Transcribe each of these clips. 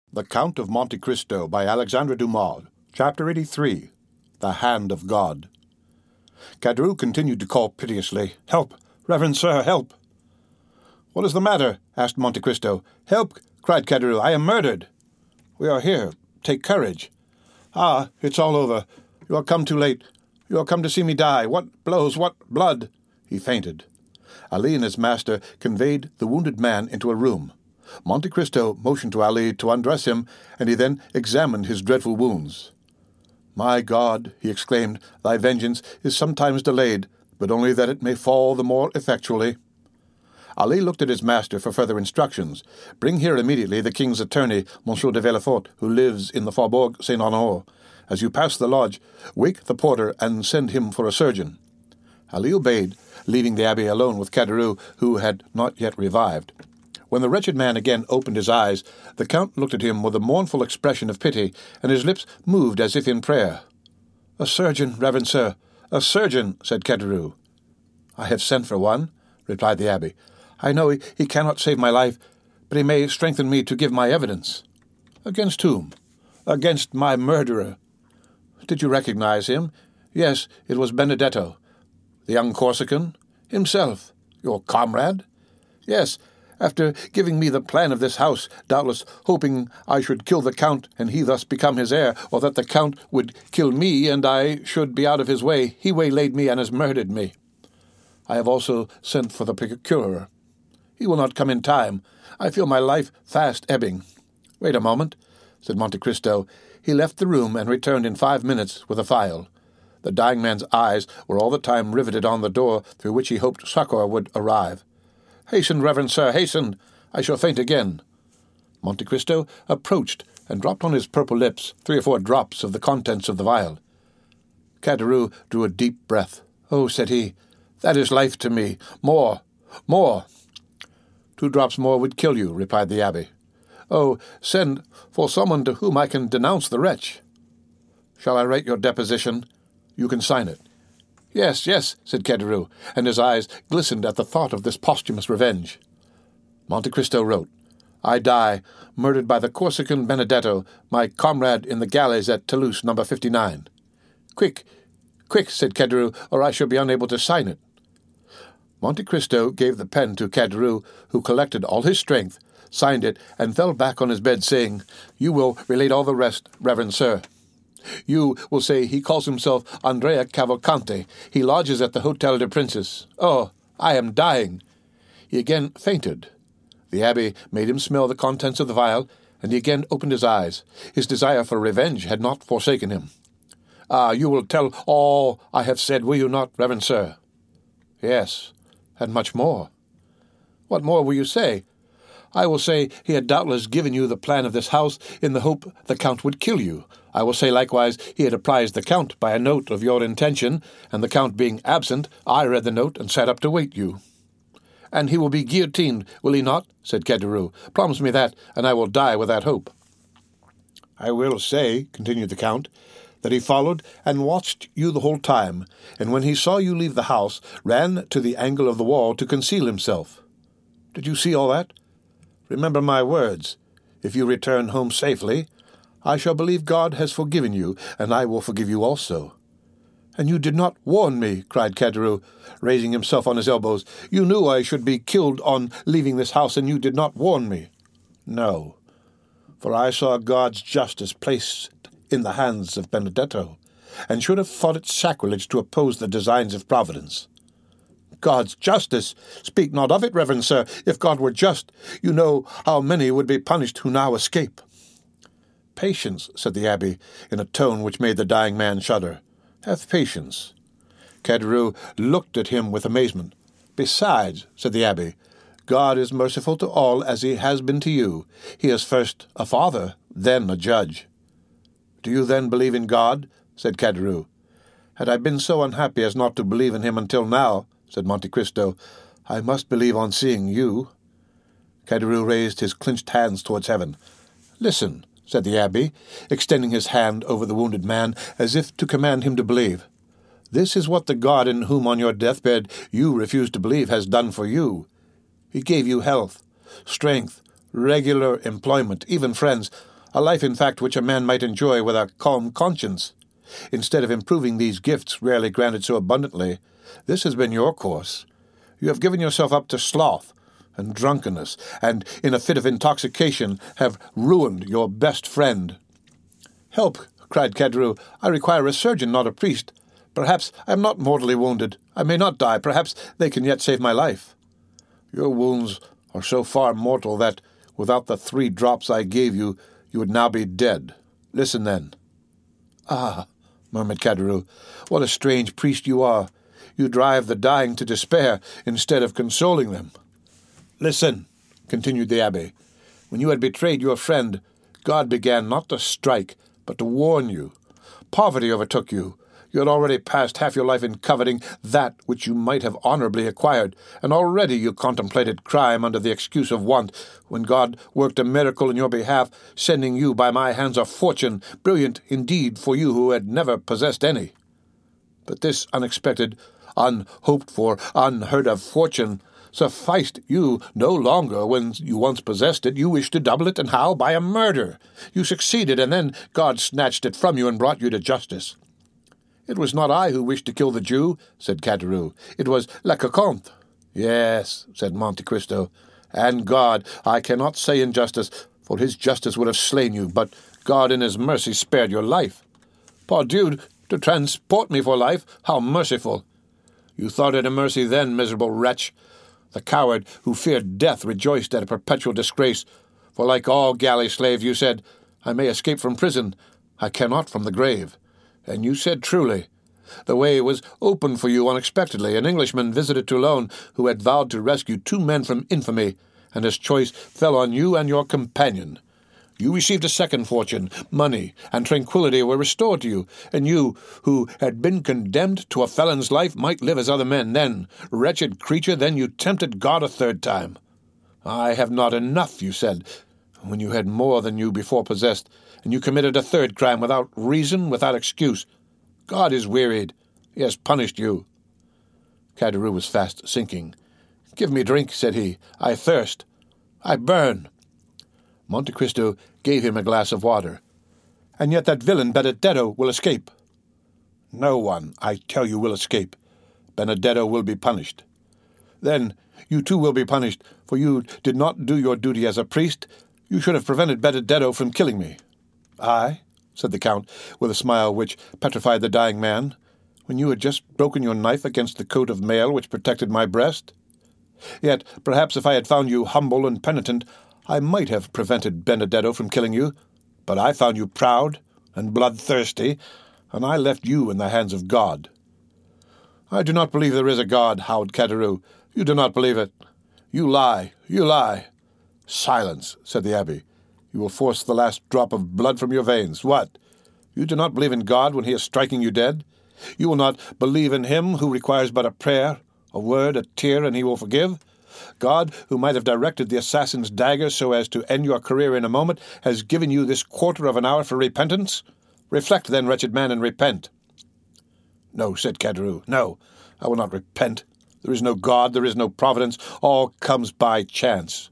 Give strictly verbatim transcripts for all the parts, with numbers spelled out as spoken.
The Count of Monte Cristo by Alexandre Dumas. Chapter eighty-three. The Hand of God. Caderousse continued to call piteously, "Help! Reverend sir, help!" "What is the matter?" asked Monte Cristo. "Help!" cried Caderousse. "I am murdered." "We are here. Take courage." "Ah, it's all over. You are come too late. You are come to see me die. What blows, what blood!" He fainted. Ali and his master conveyed the wounded man into a room. Monte Cristo motioned to Ali to undress him, and he then examined his dreadful wounds. "My God," he exclaimed, "thy vengeance is sometimes delayed, but only that it may fall the more effectually." Ali looked at his master for further instructions. "Bring here immediately the king's attorney, Monsieur de Villefort, who lives in the Faubourg Saint-Honoré. As you pass the lodge, wake the porter and send him for a surgeon." Ali obeyed, leaving the abbé alone with Caderousse, who had not yet revived. When the wretched man again opened his eyes, the Count looked at him with a mournful expression of pity, and his lips moved as if in prayer. "A surgeon, reverend sir, a surgeon," said Caderousse. "I have sent for one," replied the abbé. "I know he, he cannot save my life, but he may strengthen me to give my evidence." "Against whom?" "Against my murderer." "Did you recognize him?" "Yes, it was Benedetto." "The young Corsican?" "Himself." "Your comrade?" "Yes. After giving me the plan of this house, doubtless hoping I should kill the Count and he thus become his heir, or that the Count would kill me and I should be out of his way, he waylaid me and has murdered me. I have also sent for the procureur. He will not come in time. I feel my life fast ebbing." "Wait a moment," said Monte Cristo. He left the room and returned in five minutes with a phial. The dying man's eyes were all the time riveted on the door through which he hoped succour would arrive. "Hasten, reverend sir, hasten! I shall faint again." Monte Cristo approached and dropped on his purple lips three or four drops of the contents of the vial. Caderousse drew a deep breath. "Oh," said he, "that is life to me. More, more." "Two drops more would kill you," replied the abbé. "Oh, send for someone to whom I can denounce the wretch." "Shall I write your deposition? You can sign it." "Yes, yes," said Caderousse, and his eyes glistened at the thought of this posthumous revenge. Monte Cristo wrote, "I die, murdered by the Corsican Benedetto, my comrade in the galleys at Toulouse, number fifty-nine. "Quick, quick," said Caderousse, "or I shall be unable to sign it." Monte Cristo gave the pen to Caderousse, who collected all his strength, signed it, and fell back on his bed, saying, "You will relate all the rest, reverend sir. You will say he calls himself Andrea Cavalcanti. He lodges at the Hôtel des Princes. Oh, I am dying." He again fainted. The abbé made him smell the contents of the vial, and he again opened his eyes. His desire for revenge had not forsaken him. "Ah, you will tell all I have said, will you not, reverend sir?" "Yes, and much more." "What more will you say?" "I will say he had doubtless given you the plan of this house in the hope the Count would kill you. I will say likewise he had apprised the Count by a note of your intention, and the Count being absent, I read the note and sat up to wait you." "And he will be guillotined, will he not?" said Caderousse. "Promise me that, and I will die with that hope." "I will say," continued the Count, "that he followed and watched you the whole time, and when he saw you leave the house, ran to the angle of the wall to conceal himself. Did you see all that? Remember my words. If you return home safely, I shall believe God has forgiven you, and I will forgive you also." "And you did not warn me," cried Caderousse, raising himself on his elbows. "You knew I should be killed on leaving this house, and you did not warn me." "No, for I saw God's justice placed in the hands of Benedetto, and should have thought it sacrilege to oppose the designs of Providence." "God's justice! Speak not of it, reverend sir. If God were just, you know how many would be punished who now escape." "Patience," said the abbé, in a tone which made the dying man shudder. "Have patience." Caderousse looked at him with amazement. "Besides," said the abbé, "God is merciful to all as he has been to you. He is first a father, then a judge." "Do you then believe in God?" said Caderousse. "Had I been so unhappy as not to believe in him until now," said Monte Cristo, "I must believe on seeing you." Caderousse raised his clenched hands towards heaven. "Listen," said the abbé, extending his hand over the wounded man, as if to command him to believe. "This is what the God in whom on your deathbed you refuse to believe has done for you. He gave you health, strength, regular employment, even friends. a life, in fact, which a man might enjoy with a calm conscience. Instead of improving these gifts rarely granted so abundantly, this has been your course. You have given yourself up to sloth and drunkenness, and in a fit of intoxication have ruined your best friend." "Help!" cried Kadru. "I require a surgeon, not a priest. Perhaps I am not mortally wounded. I may not die. Perhaps they can yet save my life." "Your wounds are so far mortal that, without the three drops I gave you, you would now be dead. Listen, then." "Ah," murmured Kadru, "what a strange priest you are. You drive the dying to despair instead of consoling them." "Listen," continued the abbé. "When you had betrayed your friend, God began not to strike, but to warn you. Poverty overtook you. You had already passed half your life in coveting that which you might have honorably acquired, and already you contemplated crime under the excuse of want, when God worked a miracle in your behalf, sending you by my hands a fortune, brilliant indeed for you who had never possessed any. But this unexpected, unhoped-for, unheard-of fortune sufficed you no longer when you once possessed it. You wished to double it, and how? By a murder. You succeeded, and then God snatched it from you and brought you to justice." "It was not I who wished to kill the Jew," said Kadru. "It was Lecoqonte." "Yes," said Monte Cristo, "and God, I cannot say injustice, for his justice would have slain you, but God in his mercy spared your life." "Pardieu, to transport me for life, how merciful!" "You thought it a mercy then, miserable wretch. The coward who feared death rejoiced at a perpetual disgrace, for like all galley slaves you said, 'I may escape from prison, I cannot from the grave.' And you said truly. The way was opened for you unexpectedly. An Englishman visited Toulon who had vowed to rescue two men from infamy, and his choice fell on you and your companion. You received a second fortune, money, and tranquillity were restored to you, and you, who had been condemned to a felon's life, might live as other men. Then, wretched creature, then you tempted God a third time. 'I have not enough,' you said, when you had more than you before possessed, and you committed a third crime without reason, without excuse. God is wearied. He has punished you." Kadru was fast sinking. "Give me drink," said he. "I thirst. I burn." Monte Cristo gave him a glass of water. "And yet that villain Benedetto will escape." "No one, I tell you, will escape. Benedetto will be punished." "Then you too will be punished, for you did not do your duty as a priest. You should have prevented Benedetto from killing me." "I?" said the Count, with a smile which petrified the dying man, "when you had just broken your knife against the coat of mail which protected my breast? Yet, perhaps if I had found you humble and penitent, I might have prevented Benedetto from killing you. But I found you proud and bloodthirsty, and I left you in the hands of God." "I do not believe there is a God," howled Kadru. "You do not believe it. You lie, you lie." "Silence," said the abbé. "You will force the last drop of blood from your veins. What? You do not believe in God when he is striking you dead? You will not believe in him who requires but a prayer, a word, a tear, and he will forgive? God, who might have directed the assassin's dagger so as to end your career in a moment, has given you this quarter of an hour for repentance? Reflect then, wretched man, and repent." "No," said Kadru, "no, I will not repent. There is no God, there is no providence. All comes by chance."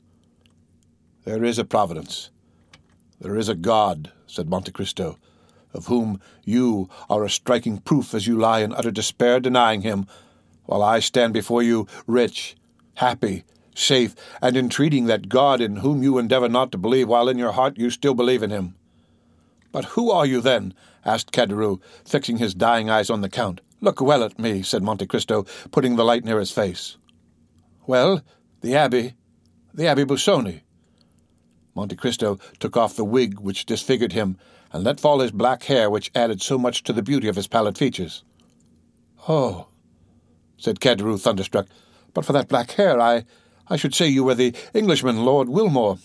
"There is a providence. There is a God," said Monte Cristo, "of whom you are a striking proof as you lie in utter despair denying him, while I stand before you rich, happy, safe, and entreating that God in whom you endeavor not to believe, while in your heart you still believe in him." "But who are you, then?" asked Kadru, fixing his dying eyes on the Count. "Look well at me," said Monte Cristo, putting the light near his face. "Well, the abbé, the Abbé Busoni." Monte Cristo took off the wig which disfigured him, and let fall his black hair, which added so much to the beauty of his pallid features. "Oh," said Kadru, thunderstruck, "but for that black hair, I, I should say you were the Englishman, Lord Wilmore."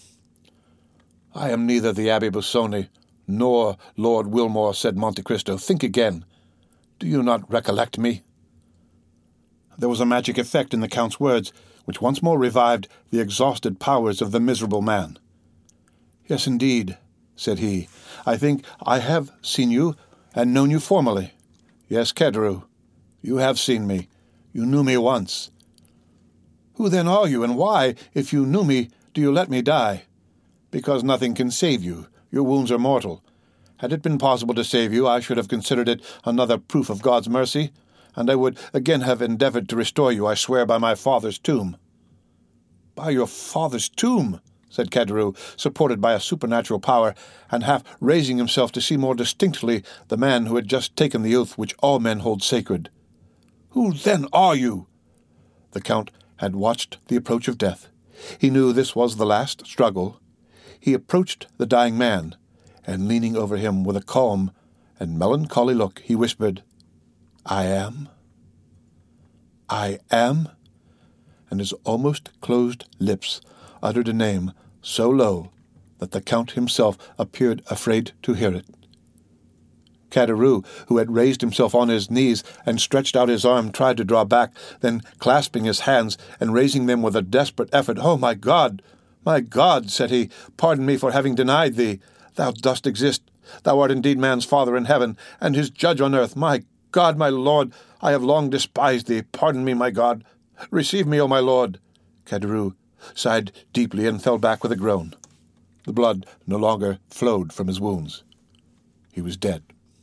"I am neither the Abbé Busoni nor Lord Wilmore," said Monte Cristo. "Think again. Do you not recollect me?" There was a magic effect in the Count's words, which once more revived the exhausted powers of the miserable man. "Yes, indeed," said he. "I think I have seen you, and known you formerly. Yes, Kadru, you have seen me. You knew me once." "Who then are you, and why, if you knew me, do you let me die?" "Because nothing can save you. Your wounds are mortal. Had it been possible to save you, I should have considered it another proof of God's mercy, and I would again have endeavored to restore you, I swear by my father's tomb." "By your father's tomb," said Caderousse, supported by a supernatural power, and half raising himself to see more distinctly the man who had just taken the oath which all men hold sacred. "Who then are you?" The Count had watched the approach of death. He knew this was the last struggle. He approached the dying man, and leaning over him with a calm and melancholy look, he whispered, "I am, I am," and his almost closed lips uttered a name so low that the Count himself appeared afraid to hear it. Caderousse, who had raised himself on his knees and stretched out his arm, tried to draw back, then clasping his hands and raising them with a desperate effort, "Oh, my God, my God," said he, "pardon me for having denied thee. Thou dost exist. Thou art indeed man's father in heaven, and his judge on earth. My God, my Lord, I have long despised thee. Pardon me, my God. Receive me, O my Lord." Caderousse sighed deeply and fell back with a groan. The blood no longer flowed from his wounds. He was dead.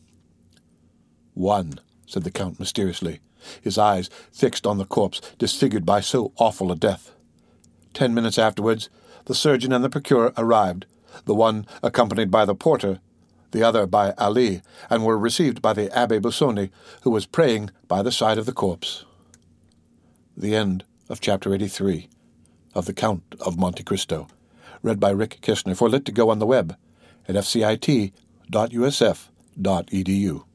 "One," said the Count mysteriously, his eyes fixed on the corpse disfigured by so awful a death. Ten minutes afterwards, the surgeon and the procureur arrived, the one accompanied by the porter, the other by Ali, and were received by the Abbé Busoni, who was praying by the side of the corpse. The end of Chapter eighty-three of The Count of Monte Cristo, read by Rick Kishner for Lit to Go on the web at f c i t dot u s f dot e d u.